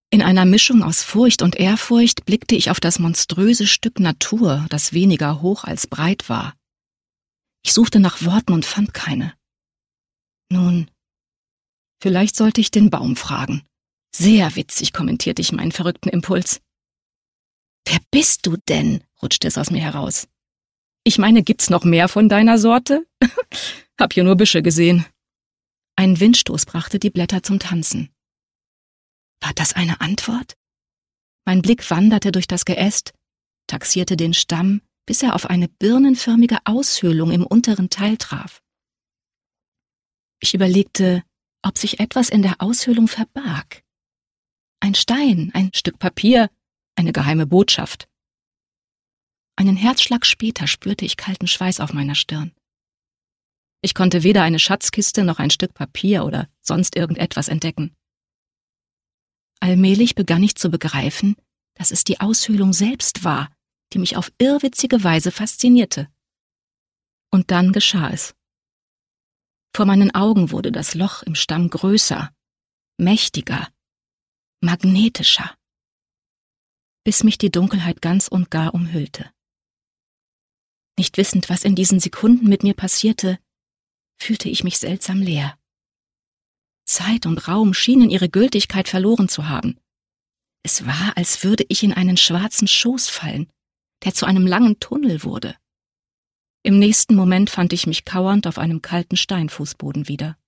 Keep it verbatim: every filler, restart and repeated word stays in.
In einer Mischung aus Furcht und Ehrfurcht blickte ich auf das monströse Stück Natur, das weniger hoch als breit war. Ich suchte nach Worten und fand keine. Nun, vielleicht sollte ich den Baum fragen. Sehr witzig, kommentierte ich meinen verrückten Impuls. »Wer bist du denn?« rutschte es aus mir heraus. »Ich meine, gibt's noch mehr von deiner Sorte? Hab hier nur Büsche gesehen.« Ein Windstoß brachte die Blätter zum Tanzen. War das eine Antwort? Mein Blick wanderte durch das Geäst, taxierte den Stamm, bis er auf eine birnenförmige Aushöhlung im unteren Teil traf. Ich überlegte, ob sich etwas in der Aushöhlung verbarg. Ein Stein, ein Stück Papier, eine geheime Botschaft. Einen Herzschlag später spürte ich kalten Schweiß auf meiner Stirn. Ich konnte weder eine Schatzkiste noch ein Stück Papier oder sonst irgendetwas entdecken. Allmählich begann ich zu begreifen, dass es die Aushöhlung selbst war, die mich auf irrwitzige Weise faszinierte. Und dann geschah es. Vor meinen Augen wurde das Loch im Stamm größer, mächtiger, magnetischer, bis mich die Dunkelheit ganz und gar umhüllte. Nicht wissend, was in diesen Sekunden mit mir passierte, fühlte ich mich seltsam leer. Zeit und Raum schienen ihre Gültigkeit verloren zu haben. Es war, als würde ich in einen schwarzen Schoß fallen, der zu einem langen Tunnel wurde. Im nächsten Moment fand ich mich kauernd auf einem kalten Steinfußboden wieder.